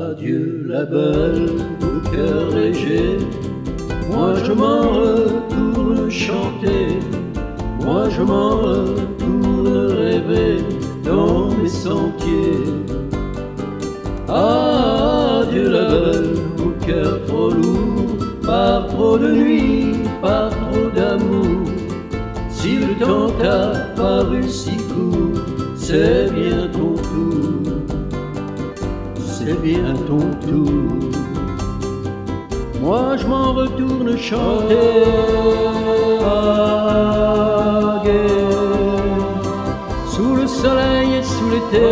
Adieu la belle au cœur léger, moi je m'en retourne chanter, moi je m'en retourne rêver dans mes sentiers. Adieu la belle au cœur trop lourd, par trop de nuits, par trop d'amour. Si le temps t'a paru si court, c'est bien ton tour, c'est bien ton tour. Moi je m'en retourne chanter à guerre, sous le soleil et sous l'été.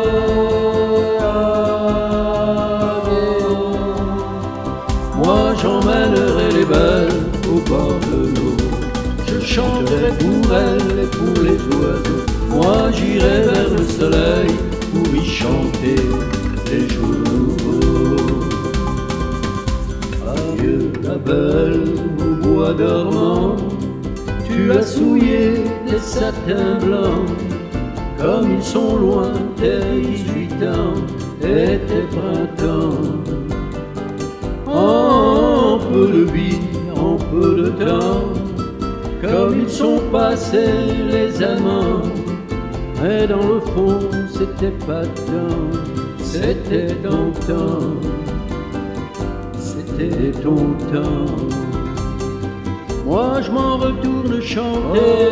Moi j'emmènerai les belles au bord de l'eau, je chanterai pour elles et pour les oiseaux. Moi j'irai vers le soleil pour y chanter les jours nouveaux. Adieu la belle au bois dormant, tu as souillé tes satins blancs, comme ils sont loin tes 18 ans et tes printemps. En peu de vie, en peu de temps, comme ils sont passés les amants. Mais dans le fond, c'était pas tant, c'était ton temps, c'était ton temps. Moi je m'en retourne chanter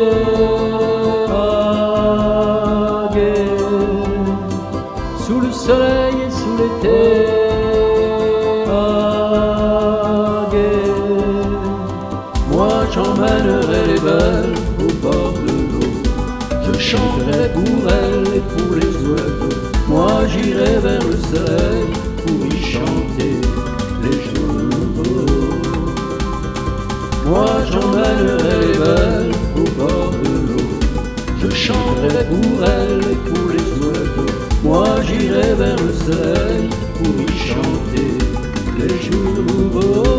à guerre, sous le soleil et sous l'été. Moi j'emmènerai les belles au bord de l'eau, je chanterai pour elles et pour les oiseaux. Moi j'irai vers le soleil pour y chanter les jours nouveaux. Moi j'emmènerai les belles au bord de l'eau, je chanterai pour elles et pour les oiseaux. Moi j'irai vers le soleil pour y chanter les jours nouveaux.